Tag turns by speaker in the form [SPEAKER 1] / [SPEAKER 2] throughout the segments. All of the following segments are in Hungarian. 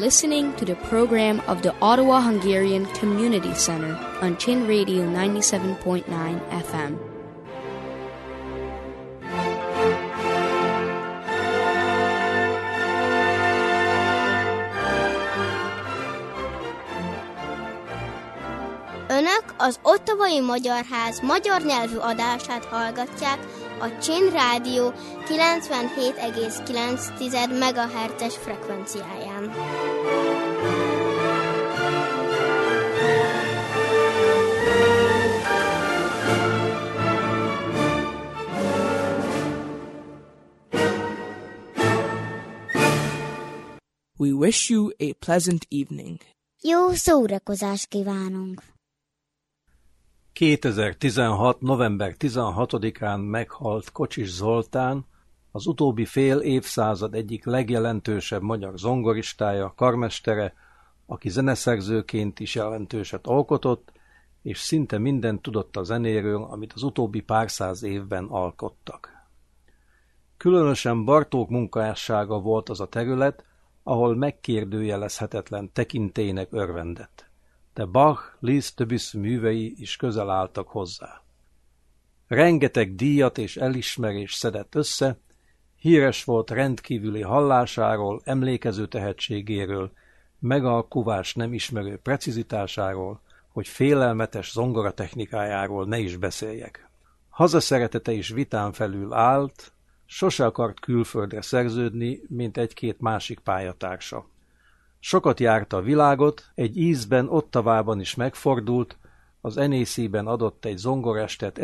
[SPEAKER 1] listening to the program of the Ottawa Hungarian Community Center on Chin Radio 97.9 FM.
[SPEAKER 2] Önök az Ottawai Magyar Ház magyar nyelvű adását hallgatják a Chin Rádió 97,9 MHz-es frekvenciáján.
[SPEAKER 3] We wish you a pleasant evening.
[SPEAKER 2] Jó szórakozást kívánunk!
[SPEAKER 4] 2016. november 16-án meghalt Kocsis Zoltán, az utóbbi fél évszázad egyik legjelentősebb magyar zongoristája, karmestere, aki zeneszerzőként is jelentőset alkotott, és szinte mindent tudott a zenéről, amit az utóbbi pár száz évben alkottak. Különösen Bartók munkássága volt az a terület, ahol megkérdőjelezhetetlen tekintélynek örvendett. De Bach, Liszt, Debussy művei is közel álltak hozzá. Rengeteg díjat és elismerést szedett össze, híres volt rendkívüli hallásáról, emlékező tehetségéről, megalkuvás nem ismerő precizitásáról, hogy félelmetes zongoratechnikájáról ne is beszéljek. Hazaszeretete is vitán felül állt, sose akart külföldre szerződni, mint egy-két másik pályatársa. Sokat járta a világot, egy ízben Ottawában is megfordult, az NAC-ben adott egy zongorestet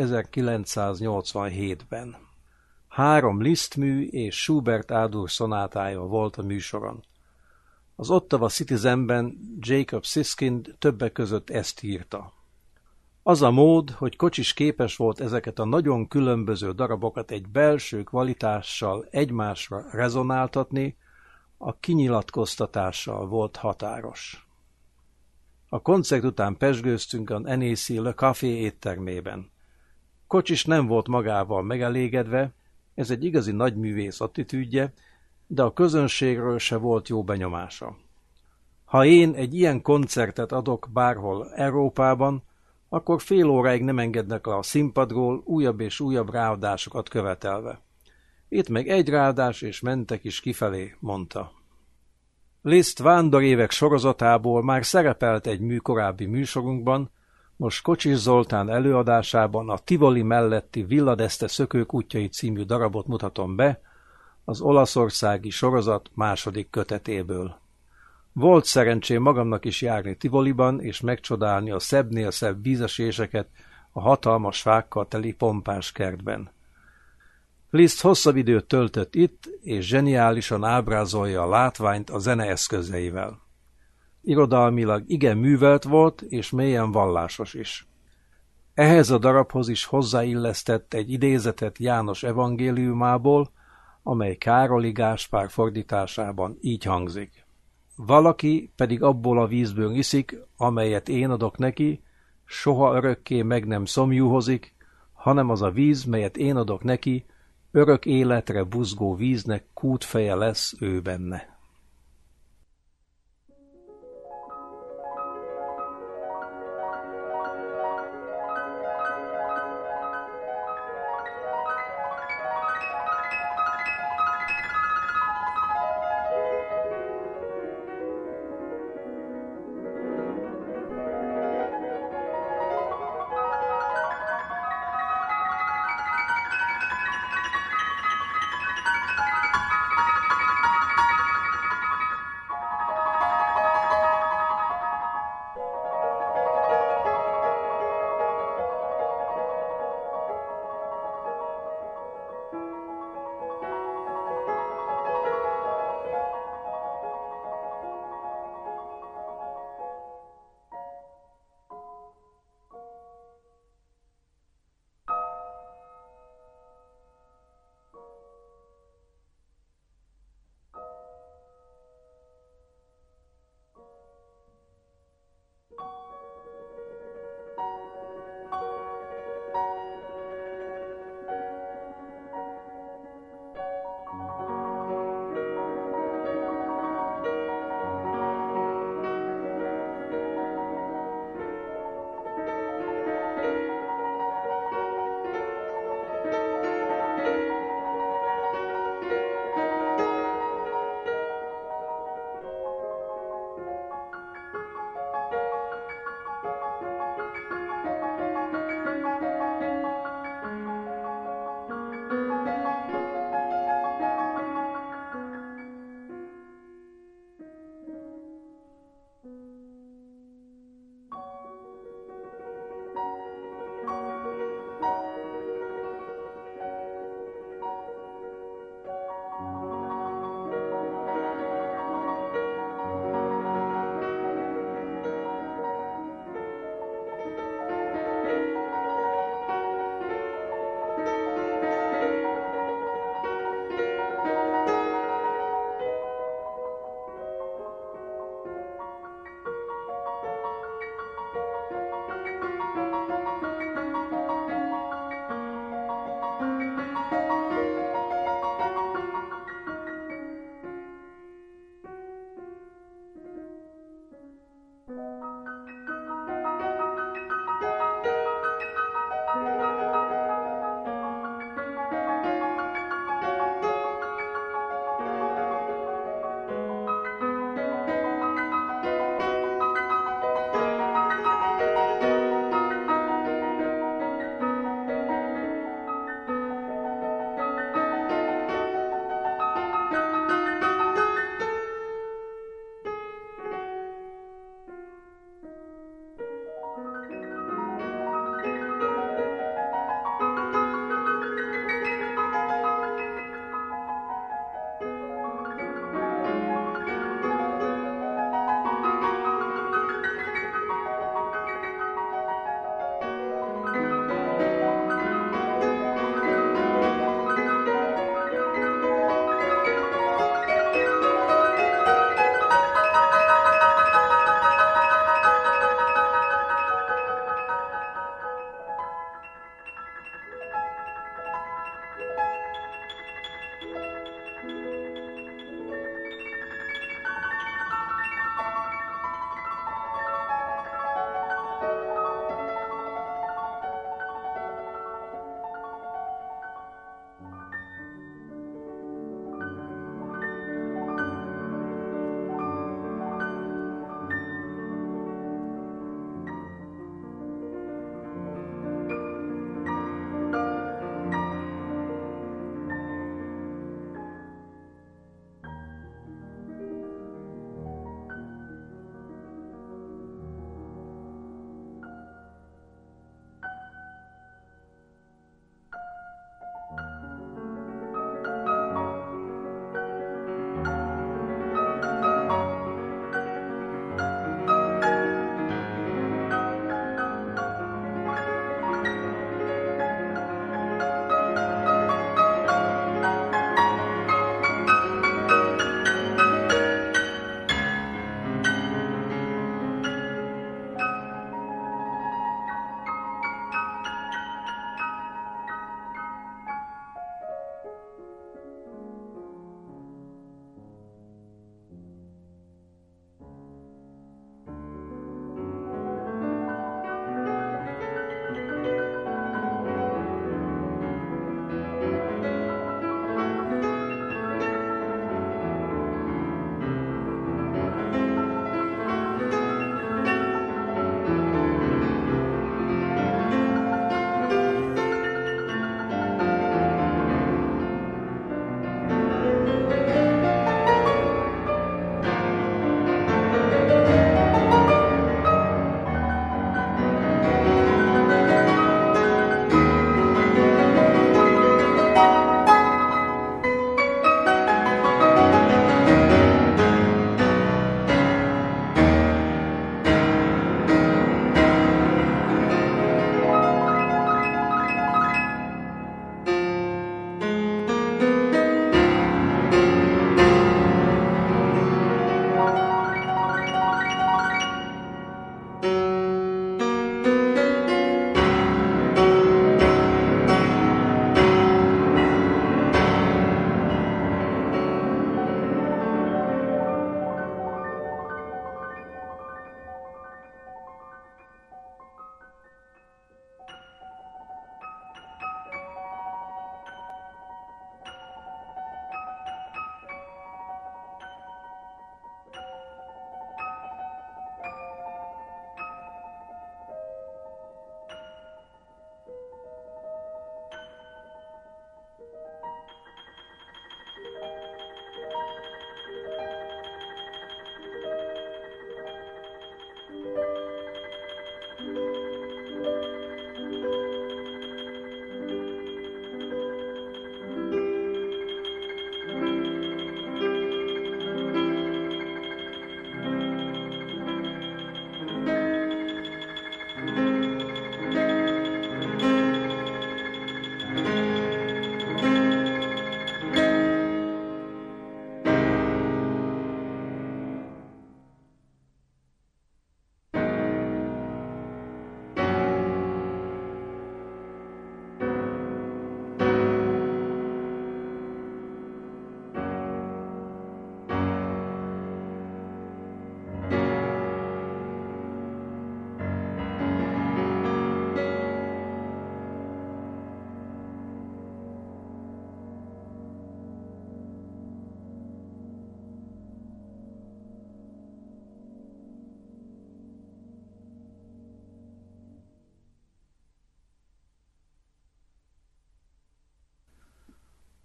[SPEAKER 4] 1987-ben. 3 Liszt-mű és Schubert A-dur szonátája volt a műsoron. Az Ottawa Citizenben Jacob Siskind többek között ezt írta. Az a mód, hogy Kocsis képes volt ezeket a nagyon különböző darabokat egy belső kvalitással egymásra rezonáltatni, a kinyilatkoztatással volt határos. A koncert után pezsgőztünk a NAC Le Café éttermében. Kocsis nem volt magával megelégedve, ez egy igazi nagyművész attitűdje, de a közönségről se volt jó benyomása. Ha én egy ilyen koncertet adok bárhol Európában, akkor fél óráig nem engednek le a színpadról, újabb és újabb ráadásokat követelve. Itt meg egy ráadás, és mentek is kifelé, mondta. Liszt Vándorévek sorozatából már szerepelt egy korábbi műsorunkban, most Kocsis Zoltán előadásában a Tivoli melletti Villa d'Este szökők útjai című darabot mutatom be, az olaszországi sorozat második kötetéből. Volt szerencsém magamnak is járni Tivoliban, és megcsodálni a szebbnél szebb vízeséseket a hatalmas fákkal teli pompás kertben. Liszt hosszabb időt töltött itt, és zseniálisan ábrázolja a látványt a zene eszközeivel. Irodalmilag igen művelt volt, és mélyen vallásos is. Ehhez a darabhoz is hozzáillesztett egy idézetet János evangéliumából, amely Károli Gáspár fordításában így hangzik. Valaki pedig abból a vízből iszik, amelyet én adok neki, soha örökké meg nem szomjúhozik, hanem az a víz, melyet én adok neki, örök életre buzgó víznek kútfeje lesz ő benne.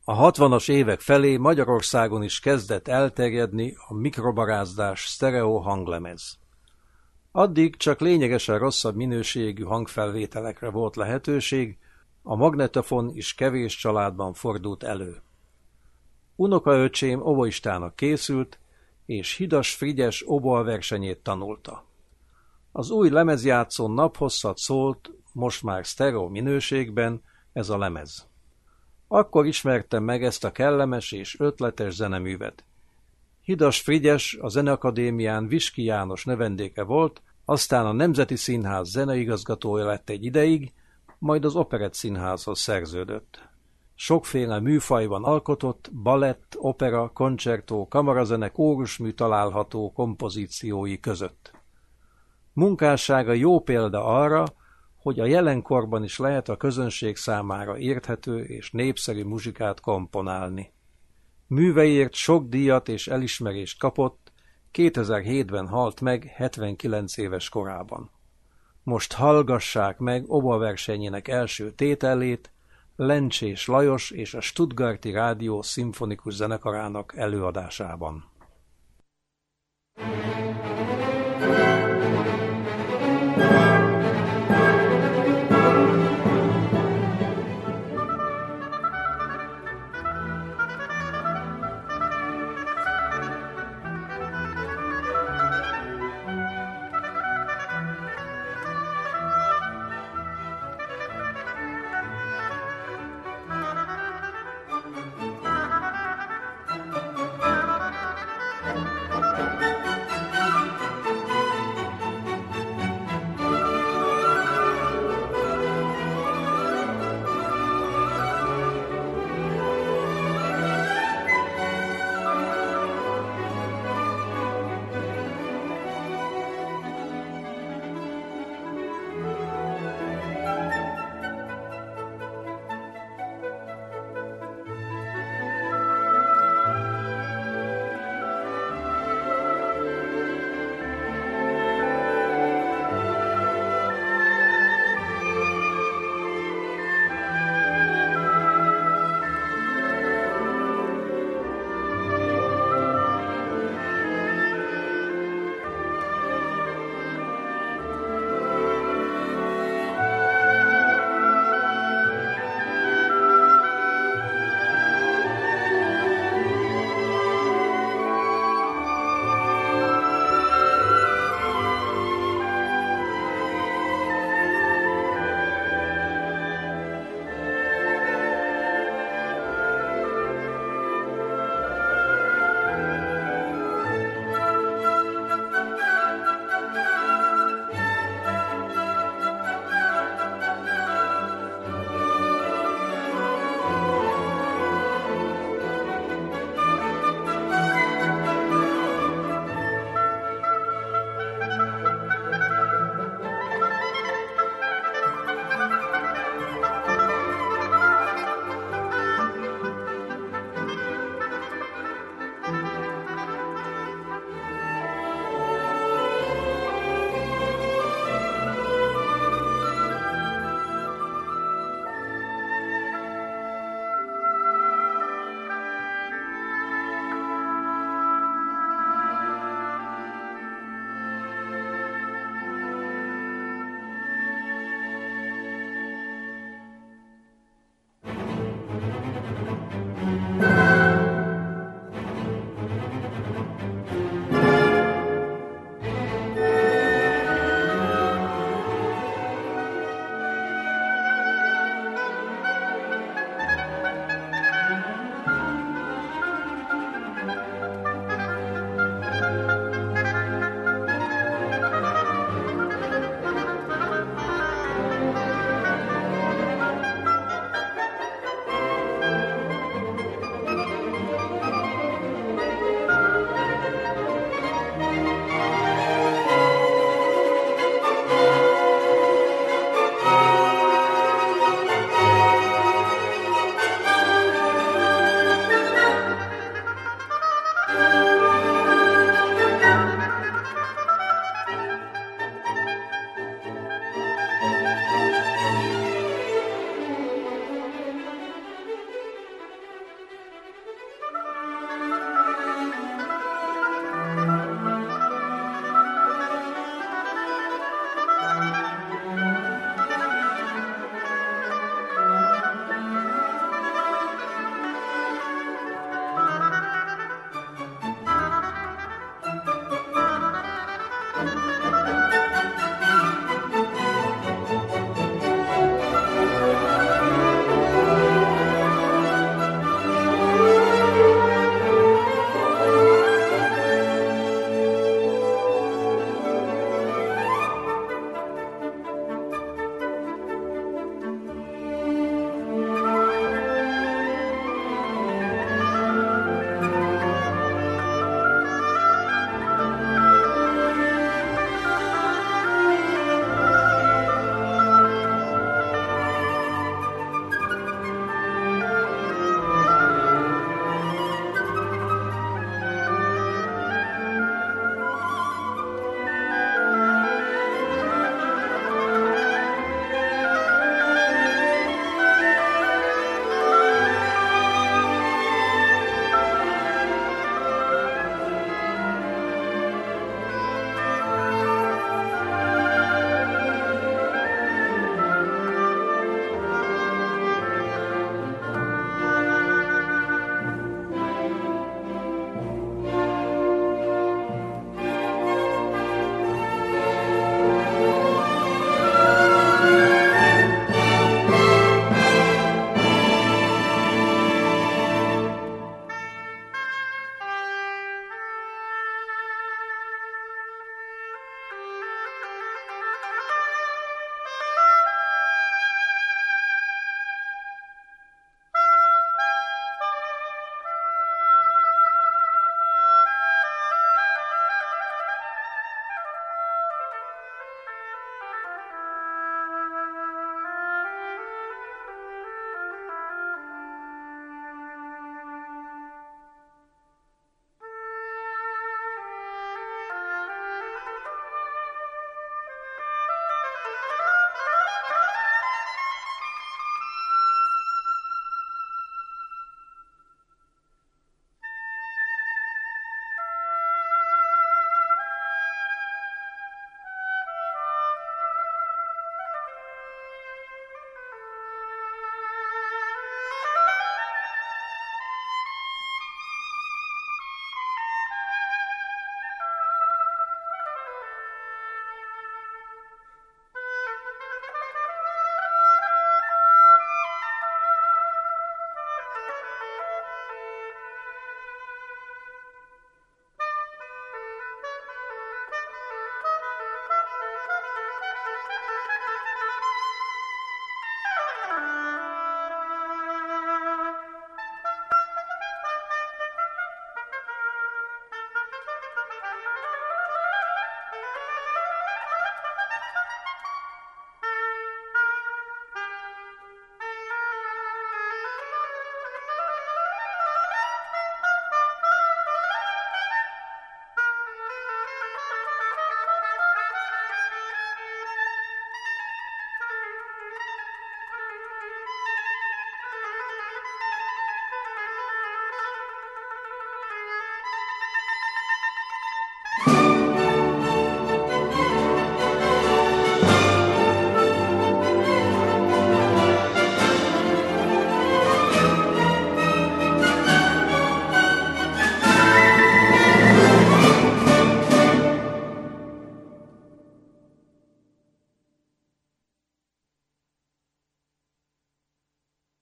[SPEAKER 4] A 60-as évek felé Magyarországon is kezdett elterjedni a mikrobarázdás sztereó hanglemez. Addig csak lényegesen rosszabb minőségű hangfelvételekre volt lehetőség, a magnetofon is kevés családban fordult elő. Unokaöcsém oboistának készült, és Hidas Frigyes oboaversenyét tanulta. Az új lemezjátszón naphosszat szólt, most már sztereó minőségben, ez a lemez. Akkor ismertem meg ezt a kellemes és ötletes zeneművet. Hidas Frigyes a Zeneakadémián Viski János növendéke volt, aztán a Nemzeti Színház zeneigazgatója lett egy ideig, majd az Operett Színházhoz szerződött. Sokféle műfajban alkotott, balett, opera, koncertó, kamarazene, kórusmű található kompozíciói között. Munkássága jó példa arra, hogy a jelenkorban is lehet a közönség számára érthető és népszerű muzsikát komponálni. Műveiért sok díjat és elismerést kapott, 2007-ben halt meg 79 éves korában. Most hallgassák meg oboaversenyének első tételét Lencsés Lajos és a Stuttgarti Rádió Szimfonikus Zenekarának előadásában.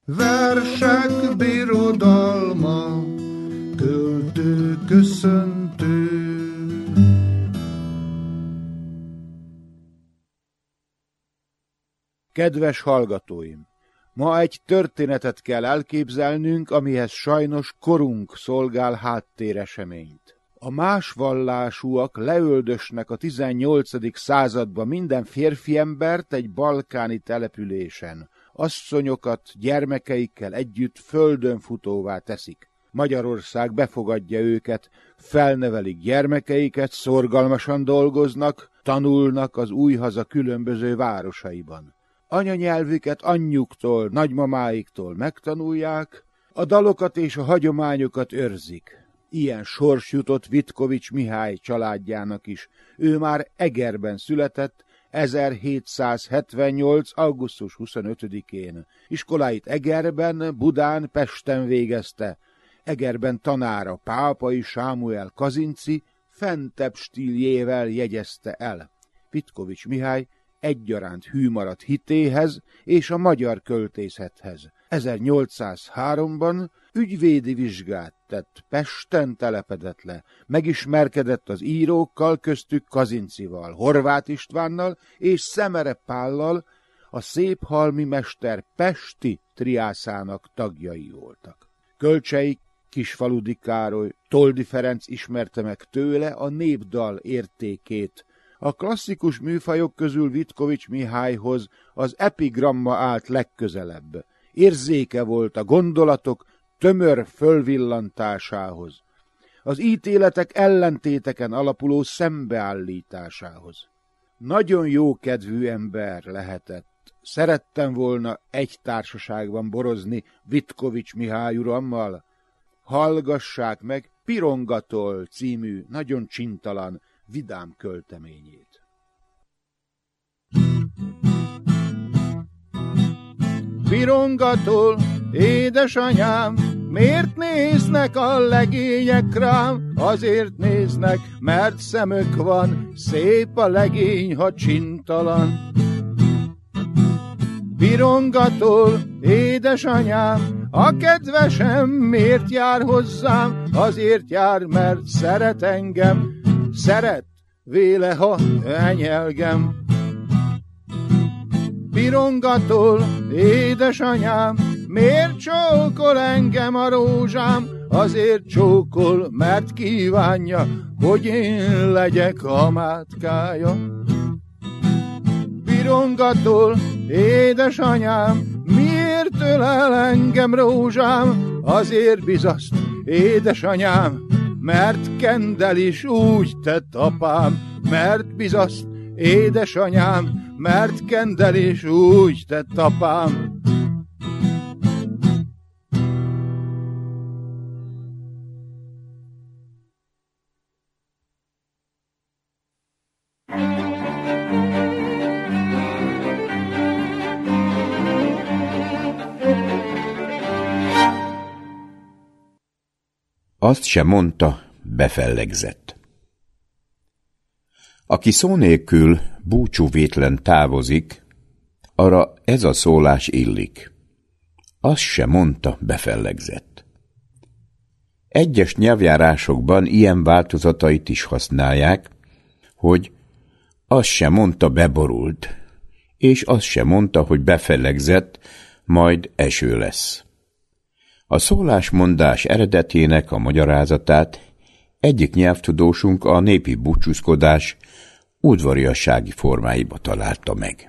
[SPEAKER 5] Versek birodalma, költő köszöntő.
[SPEAKER 6] Kedves hallgatóim! Ma egy történetet kell elképzelnünk, amihez sajnos korunk szolgál háttéreseményt. A más vallásúak leöldösnek a 18. században minden férfi embert egy balkáni településen. Asszonyokat gyermekeikkel együtt földönfutóvá teszik. Magyarország befogadja őket, felnevelik gyermekeiket, szorgalmasan dolgoznak, tanulnak az új haza különböző városaiban. Anyanyelvüket anyjuktól, nagymamáiktól megtanulják, a dalokat és a hagyományokat őrzik. Ilyen sors jutott Vitkovics Mihály családjának is. Ő már Egerben született, 1778. augusztus 25-én. Iskoláit Egerben, Budán, Pesten végezte. Egerben tanára Pápai Sámuel Kazinczy fentebb stíljével jegyezte el. Vitkovics Mihály egyaránt hű maradt hitéhez és a magyar költészethez. 1803-ban ügyvédi vizsgát tett, Pesten telepedett le, megismerkedett az írókkal, köztük Kazinczyval, Horváth Istvánnal és Szemere Pállal, a széphalmi mester pesti triászának tagjai voltak. Kölcsei Kisfaludi Károly, Toldy Ferenc ismerte meg tőle a népdal értékét. A klasszikus műfajok közül Vitkovics Mihályhoz az epigramma állt legközelebb. Érzéke volt a gondolatok tömör fölvillantásához, az ítéletek ellentéteken alapuló szembeállításához. Nagyon jókedvű ember lehetett. Szerettem volna egy társaságban borozni Vitkovics Mihály urammal. Hallgassák meg Pirongatól című nagyon csintalan, vidám költeményét. Pirongatól, édesanyám, miért néznek a legények rám? Azért néznek, mert szemük van, szép a legény, ha csintalan. Pirongatól, édesanyám, a kedvesem miért jár hozzám? Azért jár, mert szeret engem, szeret, véle, ha enyelgem. Pirongatól, édesanyám, miért csókol engem a rózsám? Azért csókol, mert kívánja, hogy én legyek a mátkája. Pirongatól, édesanyám, miért ölel engem rózsám? Azért bizaszt, édesanyám, mert Kendel is úgy tett apám, mert bizaszt, édesanyám, mert Kendel is úgy tett apám.
[SPEAKER 7] Azt se mondta, befellegzett. Aki szó nélkül búcsúvétlen távozik, arra ez a szólás illik. Azt se mondta, befellegzett. Egyes nyelvjárásokban ilyen változatait is használják, hogy azt se mondta, beborult, és azt se mondta, hogy befellegzett, majd eső lesz. A szólásmondás eredetének a magyarázatát egyik nyelvtudósunk a népi búcsúzkodás udvariassági formáiba találta meg.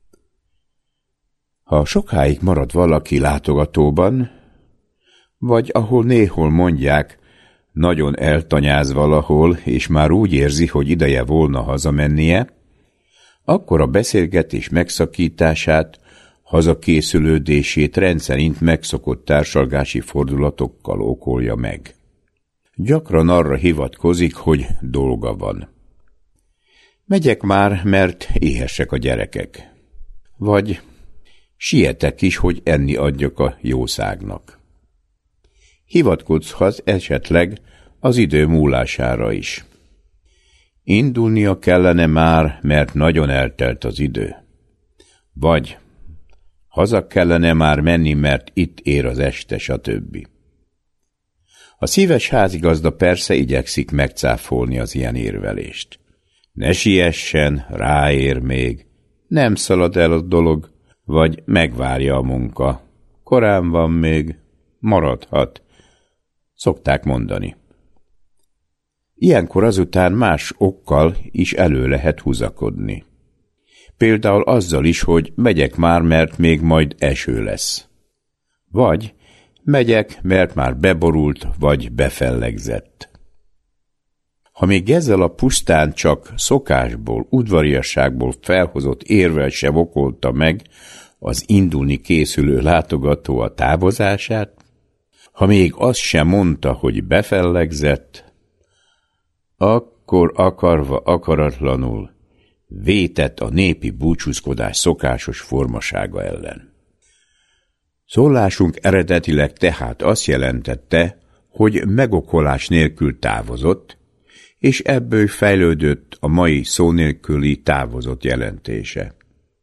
[SPEAKER 7] Ha sokáig marad valaki látogatóban, vagy ahol néhol mondják, nagyon eltanyáz valahol, és már úgy érzi, hogy ideje volna hazamennie, akkor a beszélgetés megszakítását, hazakészülődését rendszerint megszokott társalgási fordulatokkal okolja meg. Gyakran arra hivatkozik, hogy dolga van. Megyek már, mert éhesek a gyerekek. Vagy sietek is, hogy enni adjak a jószágnak. Hivatkozhat esetleg az idő múlására is. Indulnia kellene már, mert nagyon eltelt az idő. Vagy Haza kellene már menni, mert itt ér az este, stb. A szíves házigazda persze igyekszik megcáfolni az ilyen érvelést. Ne siessen, ráér még, nem szalad el a dolog, vagy megvárja a munka. Korán van még, maradhat, szokták mondani. Ilyenkor azután más okkal is elő lehet húzakodni. Például azzal is, hogy megyek már, mert még majd eső lesz. Vagy megyek, mert már beborult, vagy befellegzett. Ha még ezzel a pusztán csak szokásból, udvariasságból felhozott érvel se vokolta meg az indulni készülő látogató a távozását, ha még azt sem mondta, hogy befellegzett, akkor akarva akaratlanul vétett a népi búcsúzkodás szokásos formasága ellen. Szólásunk eredetileg tehát azt jelentette, hogy megokolás nélkül távozott, és ebből fejlődött a mai szó nélküli távozott jelentése.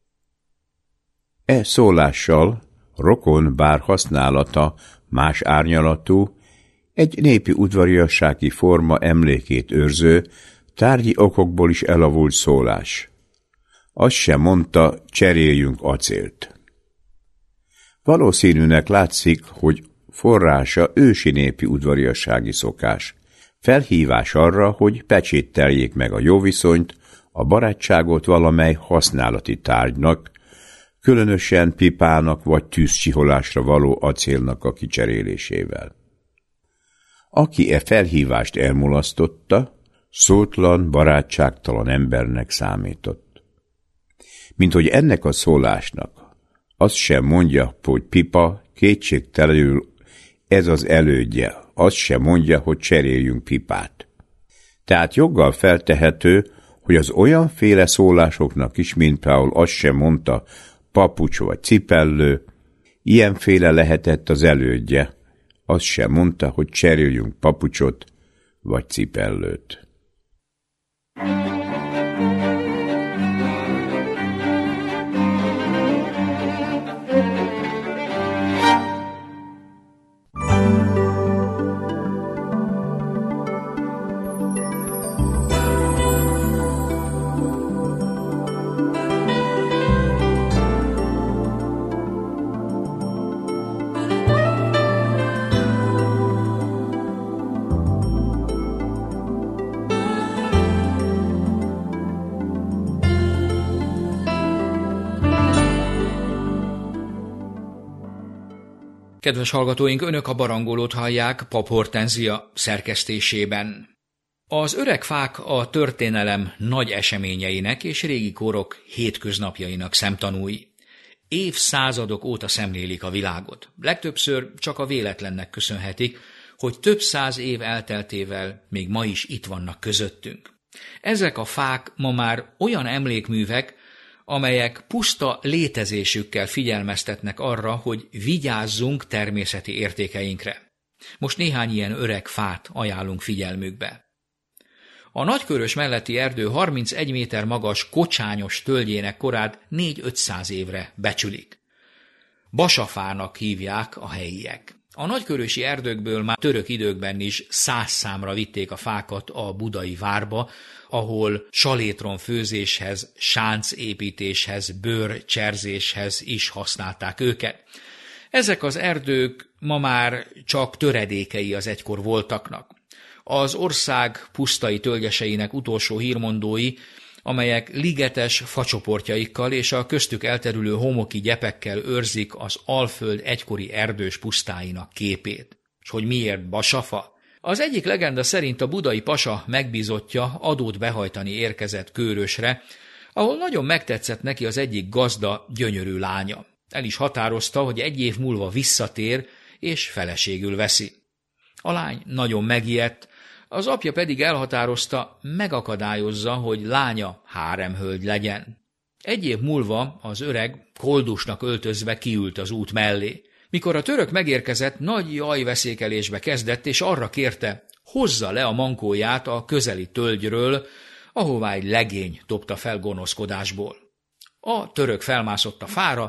[SPEAKER 7] E szólással rokon, bár használata más árnyalatú, egy népi udvariassági forma emlékét őrző, tárgyi okokból is elavult szólás. Azt sem mondta, cseréljünk acélt. Valószínűnek látszik, hogy forrása ősi népi udvariassági szokás. Felhívás arra, hogy pecsételjék meg a jó viszonyt, a barátságot valamely használati tárgynak, különösen pipának vagy tűzcsiholásra való acélnak a kicserélésével. Aki e felhívást elmulasztotta, szótlan, barátságtalan embernek számított. Mint hogy ennek a szólásnak azt sem mondja, hogy pipa, kétségtelenül ez az elődje, azt sem mondja, hogy cseréljünk pipát. Tehát joggal feltehető, hogy az olyanféle szólásoknak is, mint például azt sem mondta, papucs vagy cipellő, ilyenféle lehetett az elődje, azt sem mondta, hogy cseréljünk papucsot vagy cipellőt.
[SPEAKER 8] Kedves hallgatóink, önök a Barangolót hallják Pap Hortenzia szerkesztésében. Az öreg fák a történelem nagy eseményeinek és régi korok hétköznapjainak szemtanúi. Évszázadok óta szemlélik a világot. Legtöbbször csak a véletlennek köszönhetik, hogy több száz év elteltével még ma is itt vannak közöttünk. Ezek a fák ma már olyan emlékművek, amelyek puszta létezésükkel figyelmeztetnek arra, hogy vigyázzunk természeti értékeinkre. Most néhány ilyen öreg fát ajánlunk figyelmükbe. A Nagykörös melletti erdő 31 méter magas kocsányos tölgyének korát 4-500 évre becsülik. Basafának hívják a helyiek. A nagykörösi erdőkből már török időkben is 100 számra vitték a fákat a budai várba, ahol salétron főzéshez, sáncépítéshez, bőrcserzéshez is használták őket. Ezek az erdők ma már csak töredékei az egykor voltaknak. Az ország pusztai tölgyeseinek utolsó hírmondói, amelyek ligetes facsoportjaikkal és a köztük elterülő homoki gyepekkel őrzik az Alföld egykori erdős pusztáinak képét. És hogy miért Basafa? Az egyik legenda szerint a budai pasa megbízottja adót behajtani érkezett Kőrösre, ahol nagyon megtetszett neki az egyik gazda gyönyörű lánya. El is határozta, hogy 1 év múlva visszatér és feleségül veszi. A lány nagyon megijedt, az apja pedig elhatározta, megakadályozza, hogy lánya háremhölgy legyen. 1 év múlva az öreg koldusnak öltözve kiült az út mellé. Mikor a török megérkezett, nagy jajveszékelésbe kezdett, és arra kérte, hozza le a mankóját a közeli tölgyről, ahová egy legény dobta fel gonoszkodásból. A török felmászott a fára,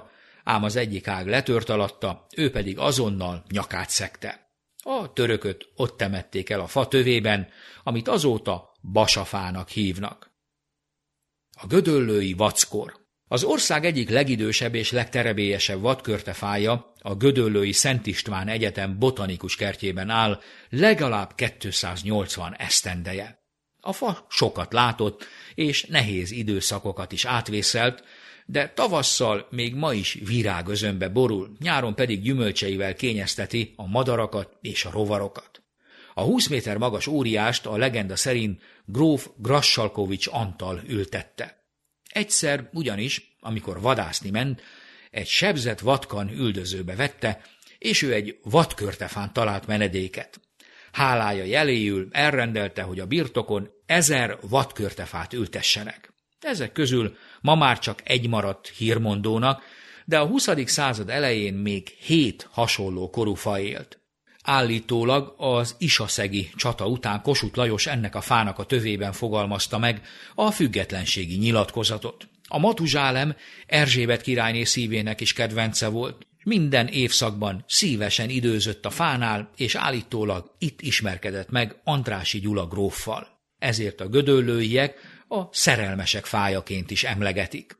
[SPEAKER 8] ám az egyik ág letört alatta, ő pedig azonnal nyakát szegte. A törököt ott temették el a fa tövében, amit azóta Basafának hívnak. A gödöllői vackor. Az ország egyik legidősebb és legterebélyesebb vadkörtefája, a gödöllői Szent István Egyetem botanikus kertjében áll, legalább 280 esztendeje. A fa sokat látott, és nehéz időszakokat is átvészelt, de tavasszal még ma is virágözönbe borul, nyáron pedig gyümölcseivel kényezteti a madarakat és a rovarokat. A 20 méter magas óriást a legenda szerint gróf Grassalkovics Antal ültette. Egyszer ugyanis, amikor vadászni ment, egy sebzett vadkan üldözőbe vette, és ő egy vadkörtefán talált menedéket. Hálája jeléül elrendelte, hogy a birtokon 1000 vadkörtefát ültessenek. Ezek közül ma már csak egy maradt hírmondónak, de a 20. század elején még 7 hasonló korú fa élt. Állítólag az isaszegi csata után Kossuth Lajos ennek a fának a tövében fogalmazta meg a függetlenségi nyilatkozatot. A matuzsálem Erzsébet királyné szívének is kedvence volt. Minden évszakban szívesen időzött a fánál, és állítólag itt ismerkedett meg Andrássy Gyula gróffal. Ezért a gödöllőiek a szerelmesek fájaként is emlegetik.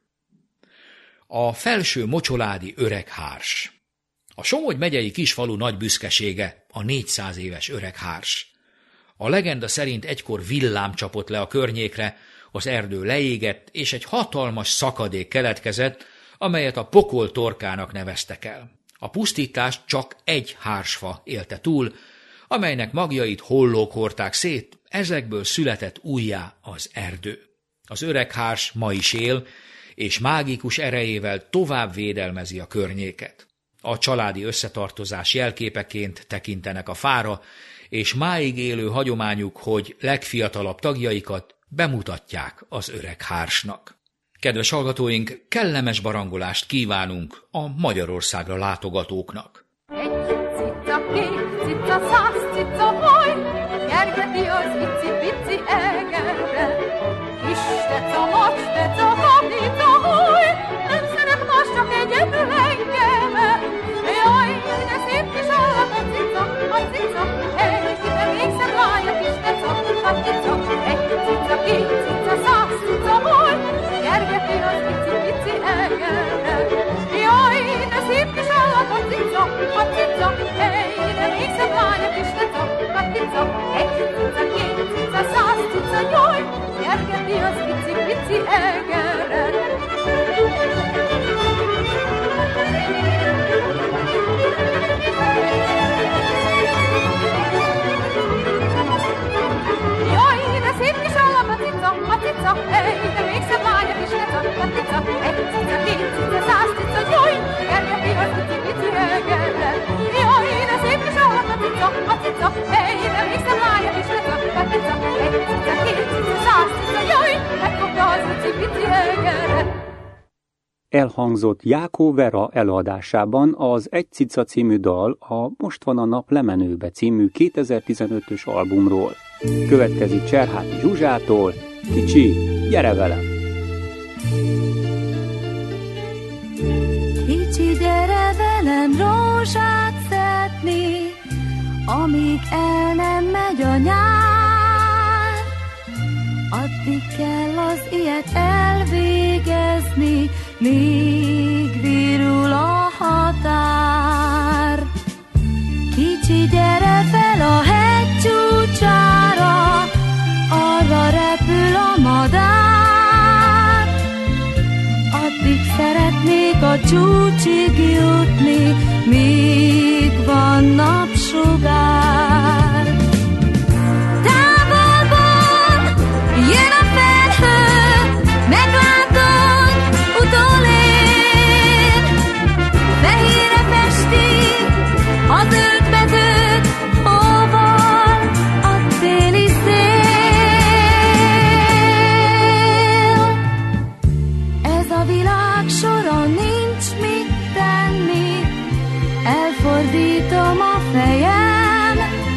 [SPEAKER 8] A felső mocsoládi öreghárs. A Somogy megyei kisfalu nagy büszkesége a 400 éves öreghárs. A legenda szerint egykor villám csapott le a környékre, az erdő leégett, és egy hatalmas szakadék keletkezett, amelyet a pokol torkának neveztek el. A pusztítást csak egy hársfa élte túl, amelynek magjait hollók hordták szét, ezekből született újjá az erdő. Az öreghárs ma is él, és mágikus erejével tovább védelmezi a környéket. A családi összetartozás jelképeként tekintenek a fára, és máig élő hagyományuk, hogy legfiatalabb tagjaikat bemutatják az öreghársnak. Kedves hallgatóink, kellemes barangolást kívánunk a Magyarországra látogatóknak.
[SPEAKER 9] Egy cica, két cica, 100 cica, haj, nyergeti az icipici egerre. Kis teca, macs teca, kapica, haj, nem szeret más, csak egyedül engemet. Jaj, de szép kis állat a cica, hely, de még szebb lány a kis teca, a cica. Egy cica, két cica, 100 cica, haj, nyergeti az icipici egerre. Jaj, de szép kis állat a cica, hely, de még szebb lány a kis teca, a cica. Egy cica, két cica, 100 cica, jaj, nyergeti az icipici egerre. Jaj, de szép kis állat a cica, hely, de még szebb lány a kis teca, a cica. Egy cica, két cica, 100 cica, jaj, nyergeti az icipici egerre. Jaj, de szép kis állat a cica, hely, de még szebb lány a kis teca, a cica. Egy cica, két cica, 100 cica, jaj, megkapja az icipici egerre.
[SPEAKER 10] Elhangzott Jákó Vera előadásában az Egy cica című dal a Most van a nap lemenőbe című 2015-ös albumról. Következik Cserháti Zsuzsától, Kicsi, gyere velem!
[SPEAKER 11] Kicsi, gyere velem rózsát szedni, amíg el nem megy a nyár. Addig kell az ilyet elvégezni, míg virul a határ. Kicsi, gyere fel a hegy csúcsára, arra repül a madár. Addig szeretnék a csúcsig jutni, míg van napsugár. Távolból jön a felhő, meglátod, utolér. Fehérre festi a zöld mezőt, hóval a téli szél. Ez a világ sora, nincs mit tenni, elfordítom a fejem.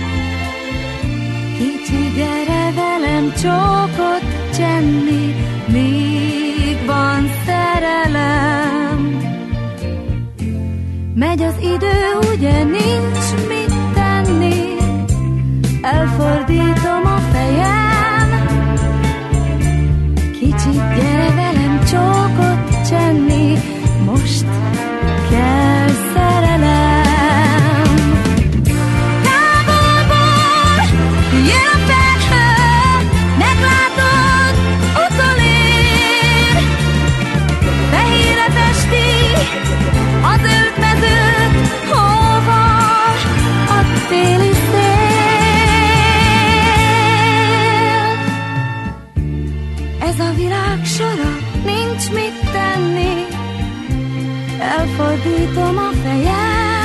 [SPEAKER 11] Kicsi, gyere velem csókot csenni, míg van szerelem. Megy az idő, ugye nincs mit tenni, elfordítom a fejem. Kicsit gyere velem csókot csenni, most kell szerelem. Távolból jön a felhő, meglátod, utolér. Fehérre festi a zöld mezőt, hova a téli szél. Ez a világ sora, nincs mit tenni, elfordítom a fejem.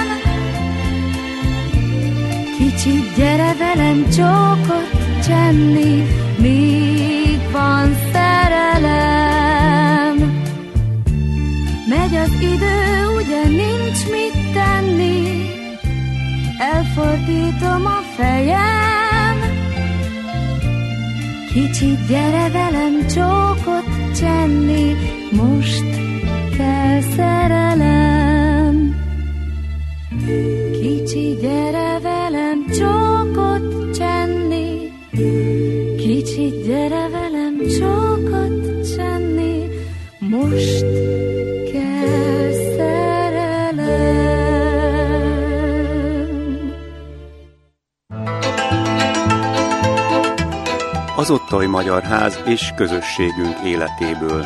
[SPEAKER 11] Kicsit gyere velem csókot csenni, míg van szerelem. Megy az idő, ugye nincs mit tenni, elfordítom a fejem. Kicsit gyere velem csókot csenni, most kell szerelem. Kicsit gyere velem csókot csenni, kicsit gyere velem csókot csenni, most kell szerelem.
[SPEAKER 10] Az Ottai Magyar Ház és közösségünk életéből.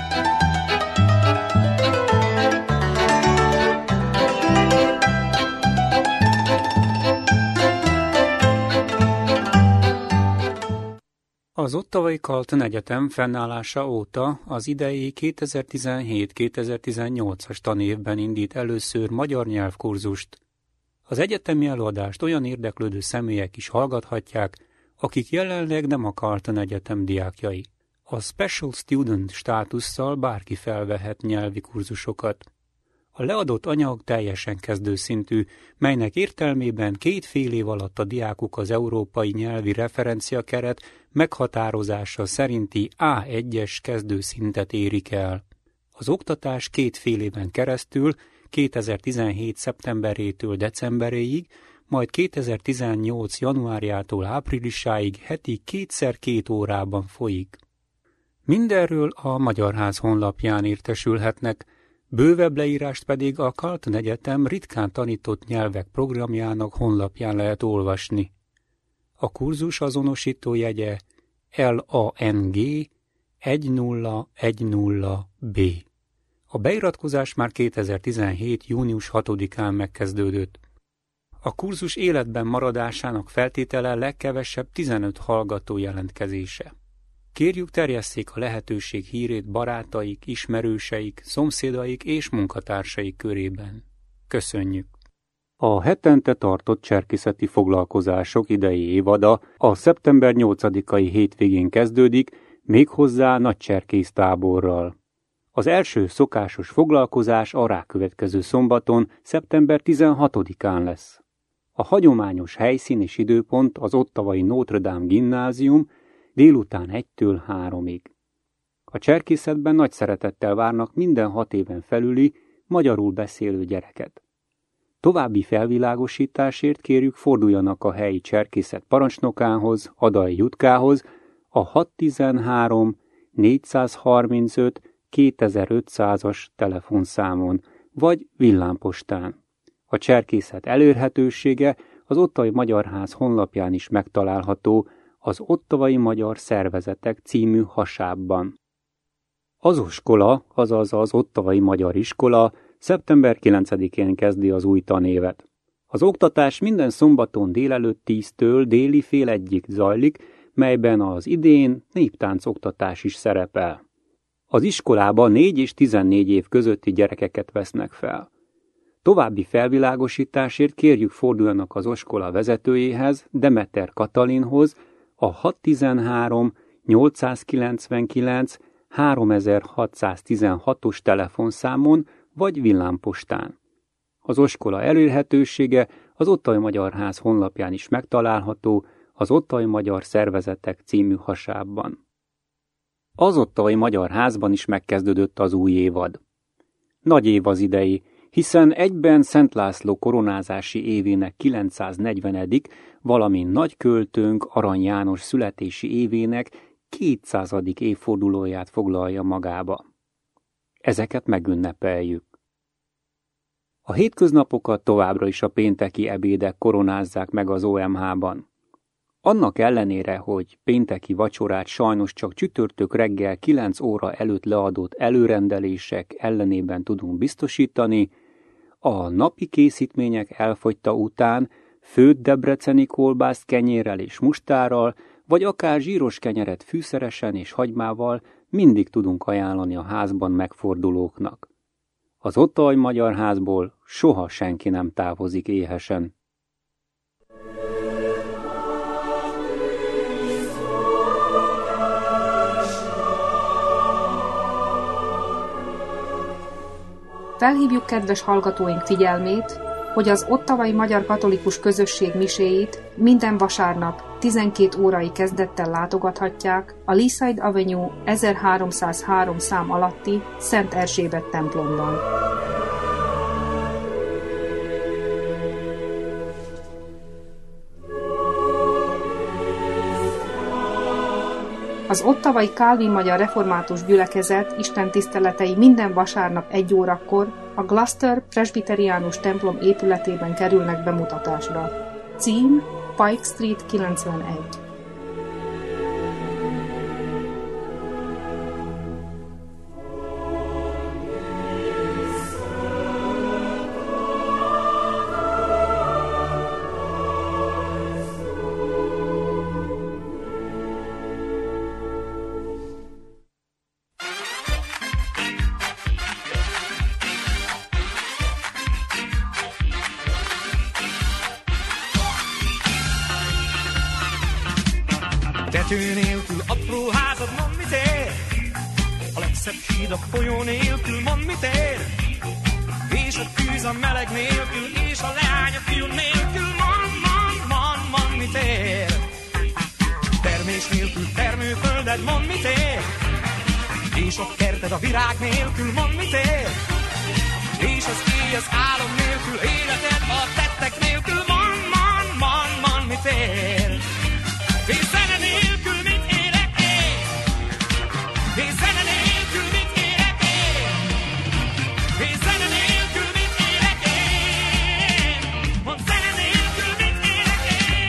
[SPEAKER 10] Az Ottawai Carleton Egyetem fennállása óta az idei 2017-2018-as tanévben indít először magyar nyelvkurzust. Az egyetemi előadást olyan érdeklődő személyek is hallgathatják, akik jelenleg nem a Carleton Egyetem diákjai. A Special Student státusszal bárki felvehet nyelvi kurzusokat. A leadott anyag teljesen kezdőszintű, melynek értelmében 2 fél év alatt a diákok az európai nyelvi referenciakeret meghatározása szerinti A1-es kezdőszintet érik el. Az oktatás 2 fél éven keresztül 2017. szeptemberétől decemberéig, majd 2018. januárjától áprilisáig heti 2x2 órában folyik. Mindenről a Magyar Ház honlapján értesülhetnek, bővebb leírást pedig a Carleton Egyetem ritkán tanított nyelvek programjának honlapján lehet olvasni. A kurzus azonosító jegye LANG 1010B. A beiratkozás már 2017. június 6-án megkezdődött. A kurzus életben maradásának feltétele legkevesebb 15 hallgató jelentkezése. Kérjük, terjesszék a lehetőség hírét barátaik, ismerőseik, szomszédaik és munkatársaik körében. Köszönjük! A hetente tartott cserkészeti foglalkozások idei évada a szeptember 8-ai hétvégén kezdődik, méghozzá nagy cserkésztáborral. Az első szokásos foglalkozás a rákövetkező szombaton, szeptember 16-án lesz. A hagyományos helyszín és időpont az ottawai Notre Dame gimnázium, délután 1-től 3-ig. A cserkészetben nagy szeretettel várnak minden 6 éven felüli, magyarul beszélő gyereket. További felvilágosításért kérjük, forduljanak a helyi cserkészet parancsnokához, Adai Jutkához, a 613 435 2500-as telefonszámon, vagy villámpostán. A cserkészet elérhetősége az Ottawai Magyar Ház honlapján is megtalálható, az Ottawai Magyar Szervezetek című hasábban. Az oskola, azaz az Ottawai Magyar Iskola szeptember 9-én kezdi az új tanévet. Az oktatás minden szombaton délelőtt 10-től déli fél 1-ig zajlik, melyben az idén néptánc oktatás is szerepel. Az iskolában 4 és 14 év közötti gyerekeket vesznek fel. További felvilágosításért kérjük, forduljanak az iskola vezetőjéhez, Demeter Katalinhoz, a 613 899 3616-os telefonszámon vagy villámpostán. Az iskola elérhetősége az Ottawai Magyar Ház honlapján is megtalálható, az Ottawai Magyar Szervezetek című hasábban. Az Ottawai Magyar Házban is megkezdődött az új évad. Nagy év az idei, hiszen egyben Szent László koronázási évének 940., valamint nagyköltőnk Arany János születési évének 200. évfordulóját foglalja magába. Ezeket megünnepeljük. A hétköznapokat továbbra is a pénteki ebédek koronázzák meg az OMH-ban. Annak ellenére, hogy pénteki vacsorát sajnos csak csütörtök reggel 9 óra előtt leadott előrendelések ellenében tudunk biztosítani, a napi készítmények elfogyta után főtt debreceni kolbászt kenyérrel és mustárral, vagy akár zsíros kenyeret fűszeresen és hagymával mindig tudunk ajánlani a házban megfordulóknak. Az Otthai Magyar Házból soha senki nem távozik éhesen.
[SPEAKER 12] Felhívjuk kedves hallgatóink figyelmét, hogy az Ottawai Magyar Katolikus Közösség miséit minden vasárnap 12 órai kezdettel látogathatják a Leaside Avenue 1303 szám alatti Szent Erzsébet templomban. Az Ottawai Kálvin Magyar Református Gyülekezet istentiszteletei minden vasárnap 1 órakor a Gloucester Presbyteriánus templom épületében kerülnek bemutatásra. Cím Pike Street 91.
[SPEAKER 13] Tető nélkül apró házad, mondd mit ér? A legszebb híd a folyó nélkül, mondd mit ér? És a tűz a meleg nélkül, és a leány a fiú nélkül, mondd mit ér? Termés nélkül termőfölded, mondd mit ér? És a kerted a virág nélkül, mondd mit ér? És az éj az álom nélkül, életed a tettek nélkül, mondd mit ér? És zene nélkül mit érek én? És zene nélkül mit érek én? És zene nélkül mit érek én? Mondd zene nélkül mit érek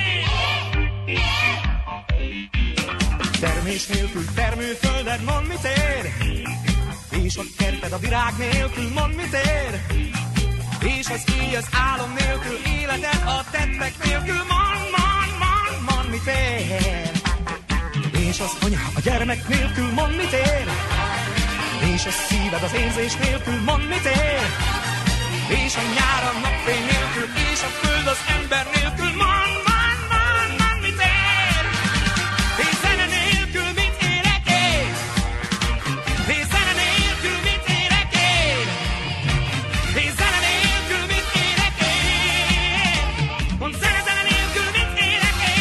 [SPEAKER 13] én? Termés nélkül termőfölded, mondd mit ér? És a kerted a virág nélkül, mondd mit ér? És az éj az álom nélkül, életed a tettek nélkül, mondd mit ér? És az anya a gyermek nélkül, mondd mit ér? És a szíved az érzés nélkül, mondd mit ér? És a nyár a napfény nélkül, és a föld az ember nélkül, mondd mit ér? És zene nélkül mit érek én? És zene nélkül mit érek én? És zene nélkül mit érek én? Mondd zene nélkül mit érek én?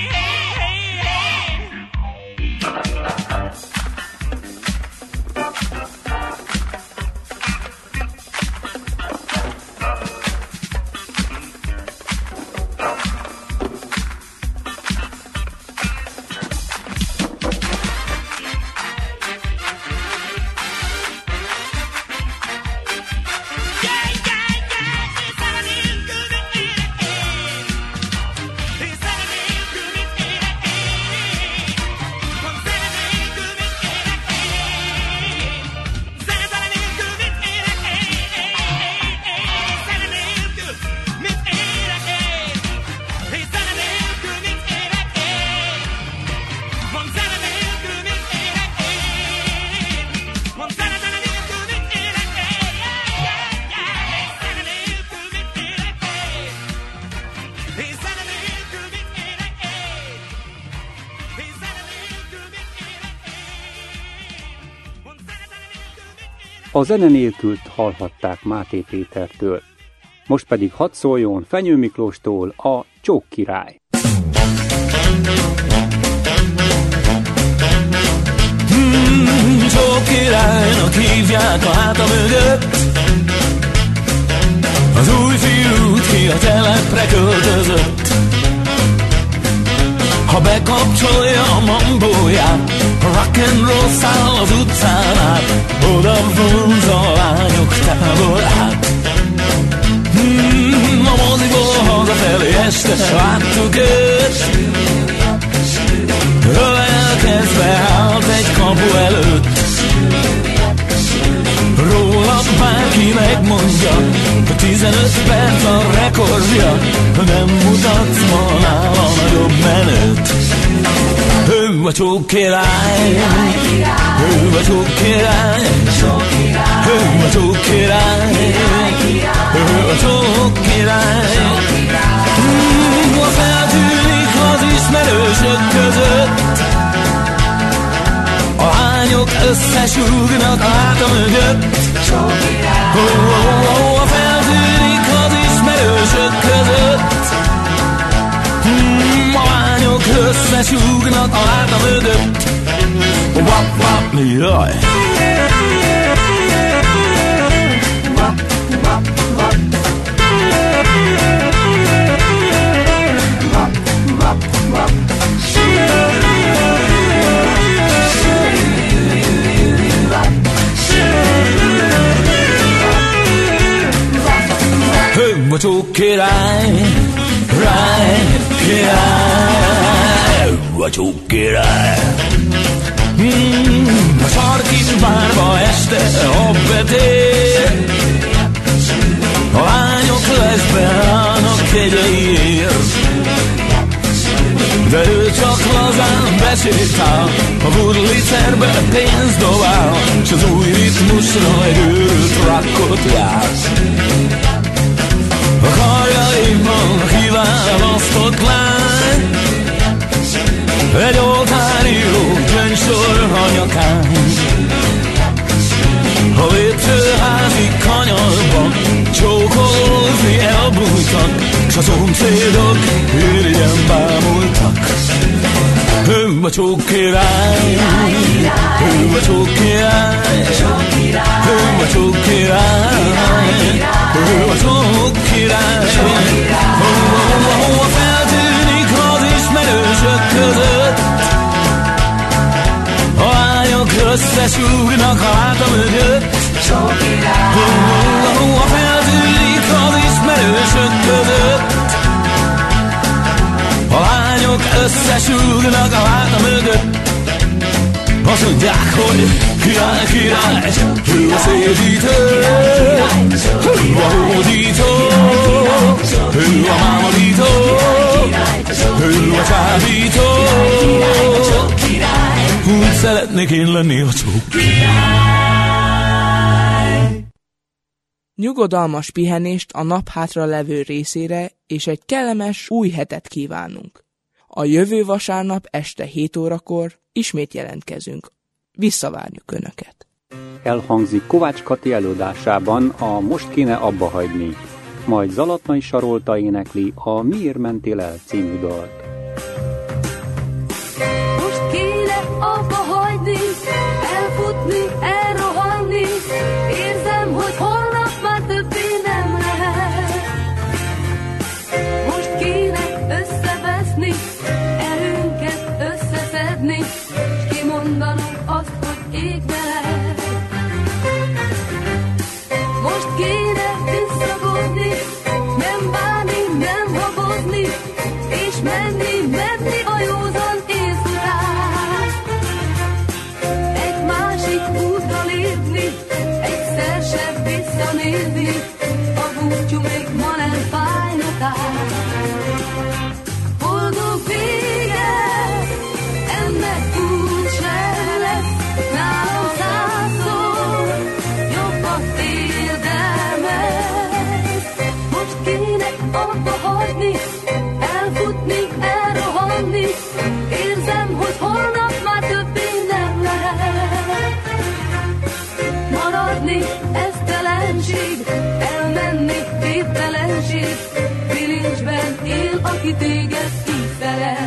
[SPEAKER 10] A zene nélkül hallhatták Máté Pétertől. Most pedig hadd szóljon Fenyő Miklóstól a Csók király.
[SPEAKER 14] Csók királynak hívják a háta mögött, közepre költözött. Ha bekapcsolja a mambóját, rock and roll száll az utcán át, oda vonza a lányok táborát. A moziból hazafelé este láttuk őt, ölelkezve állt egy kapu előtt. Rólad bárki megmondja, 15 perc a rekordja, nem mutatsz ma nála nagyobb menőt. Ő a csók király, ő a csók király, ő a csók király, ő a csók király. Ha feltűnik az ismerősök között, a lányok összesúgnak a háta mögött. Ha feltűnik az ismerősök között, a lányok összesúgnak a háta mögött. Wap, wap, mi jaj! A csók király, ráj, király, a csók király. A sarki bárba este a betér, a lányok lesbe állnak kegyeiért, de ő csak lazán besétál, a burlicerbe pénzt dobál, s az új ritmusra egy őrült rockot jár. A karjaiban kiválasztott lány, egy oltáríró gyöngysor a nyakán. A lépcsőházi kanyarban csókolózni elbújtak, s a szomszédok ürgyen bámultak. Ő a csók király, ő a csók király, ő a csók király, ő a csók király. Ha feltűnik az ismerősök között, a lányok összesúgnak a háta mögött. Ha feltűnik az ismerősök között, a lányok összesúgnak a háta mögött. Azt mondják, hogy király, király, ő a szépítő, ő a hódító, ő a mámorító, ő a csábító. Úgy szeretnék én lenni a csók király.
[SPEAKER 3] Nyugodalmas pihenést a nap hátra levő részére, és egy kellemes új hetet kívánunk. A jövő vasárnap este 7 órakor ismét jelentkezünk. Visszavárjuk Önöket.
[SPEAKER 10] Elhangzik Kovács Kati előadásában a Most kéne abba hagyni, majd Zalatnai Sarolta énekli a Miért mentél el című dalt.
[SPEAKER 11] Most kéne abba hagyni, elfutni, elrohanni, érzem, hogy holnap már többé nem lehet. Most kéne összeveszni, erőnket összeszedni, s kimondanunk azt, hogy ég veled. Most kéne visszagodni, nem bánni, nem habozni, és menni a józan észrán. Egy másik útra lépni, egyszer sem visszanézni, a búcsú még ma nem fájnokál. Boldog vége, ennek úgy sem lesz, nálam 100-szor jobb a féldelmez. Most kéne abba hagyni, elfutni, elrohanni, érzem, hogy holnap már többé nem lehet. Maradni, esztelenség, elmenni, képtelenség, bilincsben él, aki téged így felel.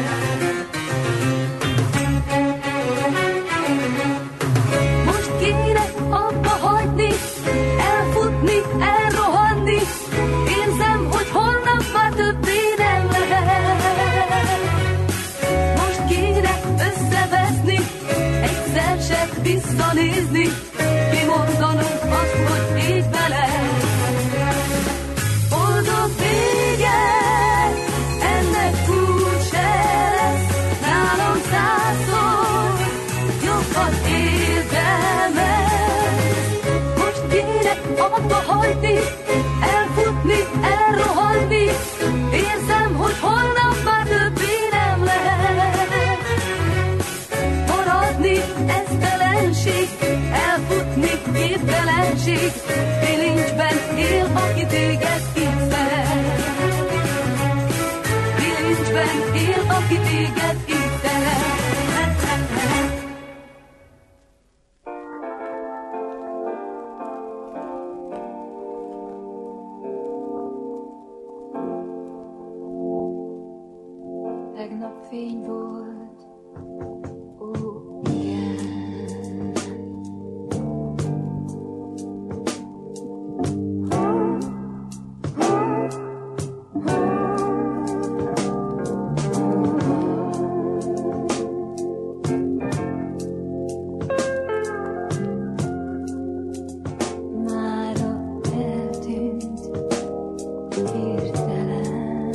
[SPEAKER 11] Most kéne abba hagyni, elfutni, elrohanni, érzem, hogy holnap már többé elfutni, elrohanni, érzem, hogy holnap már többé nem lehet. Maradni, esztelenség, elfutni, képtelenség, bilincsben él, aki téged így fel. Bilincsben él, aki téged így fel.
[SPEAKER 15] Tegnap fény volt, ó, igen. Mára eltűnt hirtelen.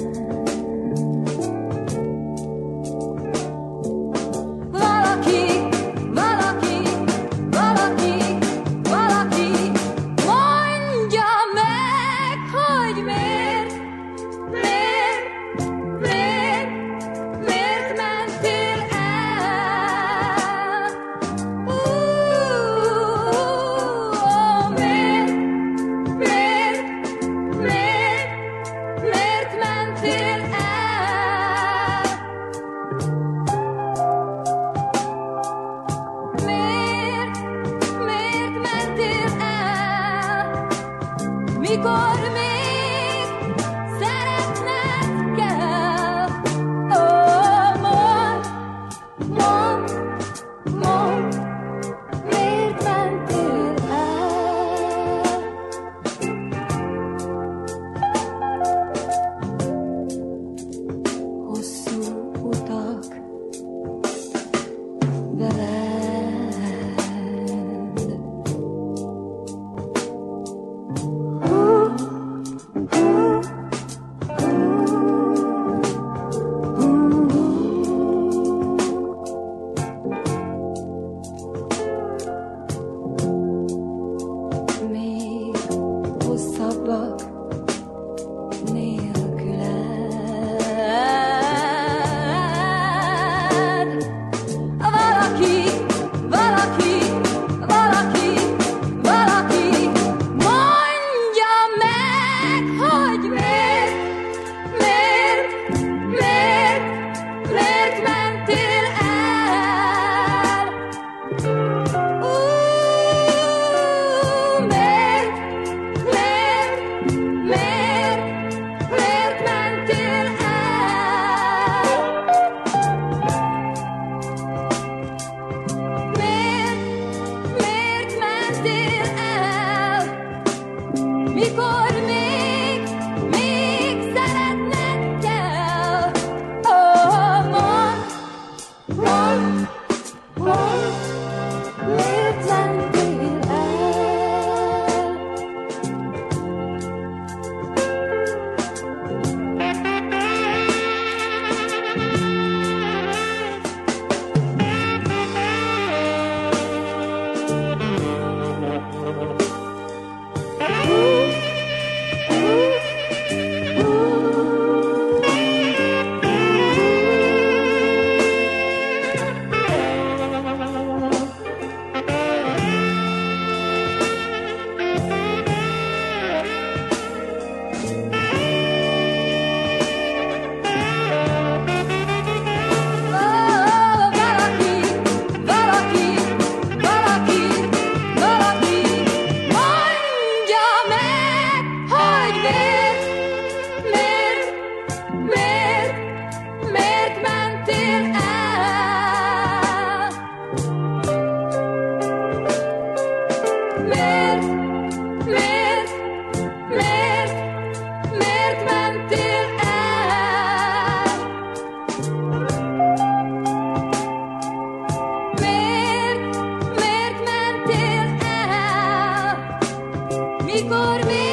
[SPEAKER 15] Valaki mondja meg, hogy miért mentél el? Miért mentél el? Miért mentél el? Mikor még szeretned kell? Ó, mondd, miért mentél el? Hosszú utak veled. Még hosszabbak nélküled. Valaki mondja meg, hogy miért mentél el? Miért mentél el? Miért mentél el? Mikor még szeretned kell? Ó, mondd, miért mentél el? Mikor még